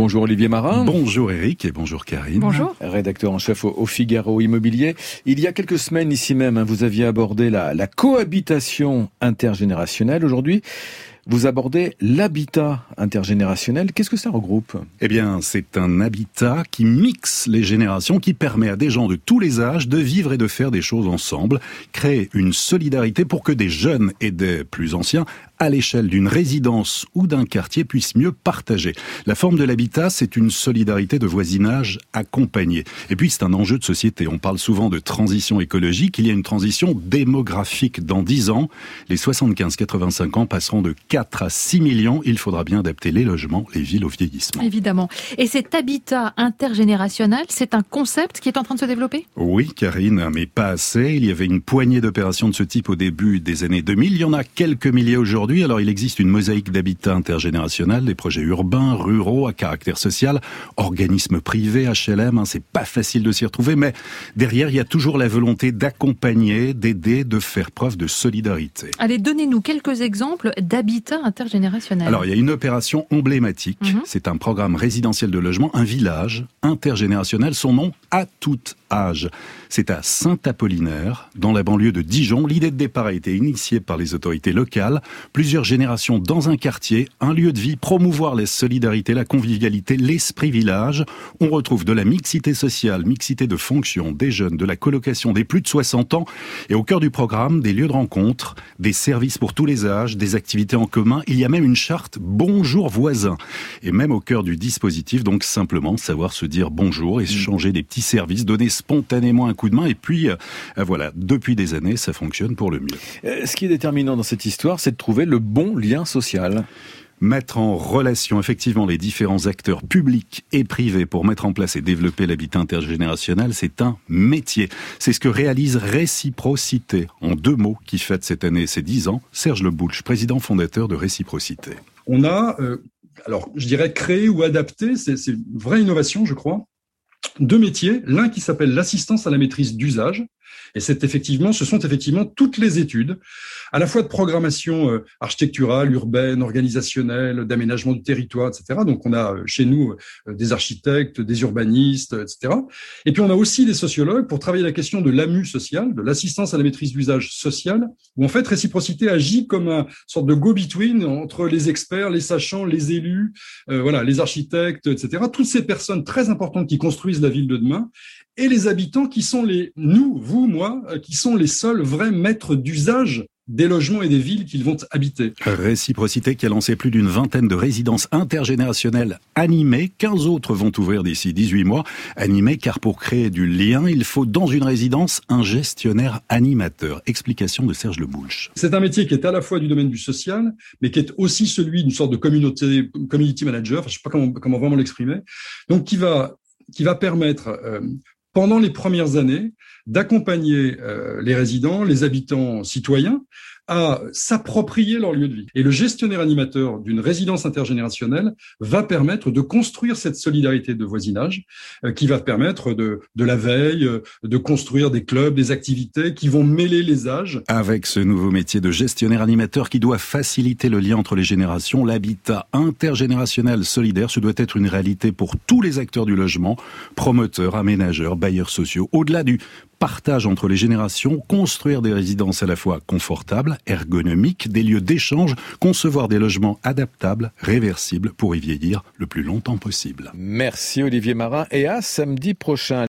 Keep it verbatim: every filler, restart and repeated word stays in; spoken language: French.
Bonjour Olivier Marin. Bonjour Eric et bonjour Karine. Bonjour. Rédacteur en chef au, au Figaro Immobilier. Il y a quelques semaines ici même, hein, vous aviez abordé la, la cohabitation intergénérationnelle. Aujourd'hui, vous abordez l'habitat intergénérationnel. Qu'est-ce que ça regroupe ? Eh bien, c'est un habitat qui mixe les générations, qui permet à des gens de tous les âges de vivre et de faire des choses ensemble, créer une solidarité pour que des jeunes et des plus anciens, à l'échelle d'une résidence ou d'un quartier, puissent mieux partager. La forme de l'habitat, c'est une solidarité de voisinage accompagnée. Et puis, c'est un enjeu de société. On parle souvent de transition écologique. Il y a une transition démographique. Dans dix ans, les soixante-quinze à quatre-vingt-cinq ans passeront de quatre à six millions. Il faudra bien adapter les logements, les villes au vieillissement. Évidemment. Et cet habitat intergénérationnel, c'est un concept qui est en train de se développer ? Oui, Karine, mais pas assez. Il y avait une poignée d'opérations de ce type au début des années deux mille. Il y en a quelques milliers aujourd'hui. Alors, il existe une mosaïque d'habitat intergénérationnel, des projets urbains, ruraux, à caractère social, organismes privés, H L M, hein, c'est pas facile de s'y retrouver, mais derrière, il y a toujours la volonté d'accompagner, d'aider, de faire preuve de solidarité. Allez, donnez-nous quelques exemples d'habitat intergénérationnel. Alors, il y a une opération emblématique, Mm-hmm. c'est un programme résidentiel de logement, un village intergénérationnel, son nom à tout âge. C'est à Saint-Apollinaire, dans la banlieue de Dijon. L'idée de départ a été initiée par les autorités locales. Plusieurs générations dans un quartier, un lieu de vie, promouvoir la solidarité, la convivialité, l'esprit village. On retrouve de la mixité sociale, mixité de fonction, des jeunes, de la colocation des plus de soixante ans. Et au cœur du programme, des lieux de rencontre, des services pour tous les âges, des activités en commun. Il y a même une charte Bonjour voisin. Et même au cœur du dispositif, donc simplement savoir se dire bonjour, échanger des petits services, donner spontanément un coup de main. Et puis, euh, voilà, depuis des années, ça fonctionne pour le mieux. Euh, ce qui est déterminant dans cette histoire, c'est de trouver le bon lien social. Mettre en relation effectivement les différents acteurs publics et privés pour mettre en place et développer l'habitat intergénérationnel, c'est un métier. C'est ce que réalise Réciprocité, en deux mots, qui fête cette année ses dix ans. Serge Leboulch, président fondateur de Réciprocité. On a, euh, alors je dirais créé ou adapté, c'est, c'est une vraie innovation je crois, deux métiers, l'un qui s'appelle l'assistance à la maîtrise d'usage, et c'est effectivement, ce sont effectivement toutes les études, à la fois de programmation euh, architecturale, urbaine, organisationnelle, d'aménagement du territoire, et cetera. Donc on a euh, chez nous euh, des architectes, des urbanistes, et cetera. Et puis on a aussi des sociologues pour travailler la question de l'A M U social, de l'assistance à la maîtrise d'usage social, où en fait Réciprocité agit comme une sorte de go-between entre les experts, les sachants, les élus, euh, voilà, les architectes, et cetera. Toutes ces personnes très importantes qui construisent la ville de demain, et les habitants qui sont les, nous, vous, moi, qui sont les seuls vrais maîtres d'usage des logements et des villes qu'ils vont habiter. Réciprocité qui a lancé plus d'une vingtaine de résidences intergénérationnelles animées. quinze autres vont ouvrir d'ici dix-huit mois. Animées car pour créer du lien, il faut dans une résidence un gestionnaire animateur. Explication de Serge Leboulch. C'est un métier qui est à la fois du domaine du social, mais qui est aussi celui d'une sorte de communauté, community manager, enfin, je ne sais pas comment, comment vraiment l'exprimer, donc qui va, qui va permettre... Euh, pendant les premières années, d'accompagner euh, les résidents, les habitants citoyens, à s'approprier leur lieu de vie. Et le gestionnaire animateur d'une résidence intergénérationnelle va permettre de construire cette solidarité de voisinage, euh, qui va permettre de, de la veille, euh, de construire des clubs, des activités qui vont mêler les âges. Avec ce nouveau métier de gestionnaire animateur qui doit faciliter le lien entre les générations, l'habitat intergénérationnel solidaire, ce doit être une réalité pour tous les acteurs du logement, promoteurs, aménageurs, bailleurs sociaux. Au-delà du partage entre les générations, construire des résidences à la fois confortables, ergonomiques, des lieux d'échange, concevoir des logements adaptables, réversibles pour y vieillir le plus longtemps possible. Merci Olivier Marin et à samedi prochain.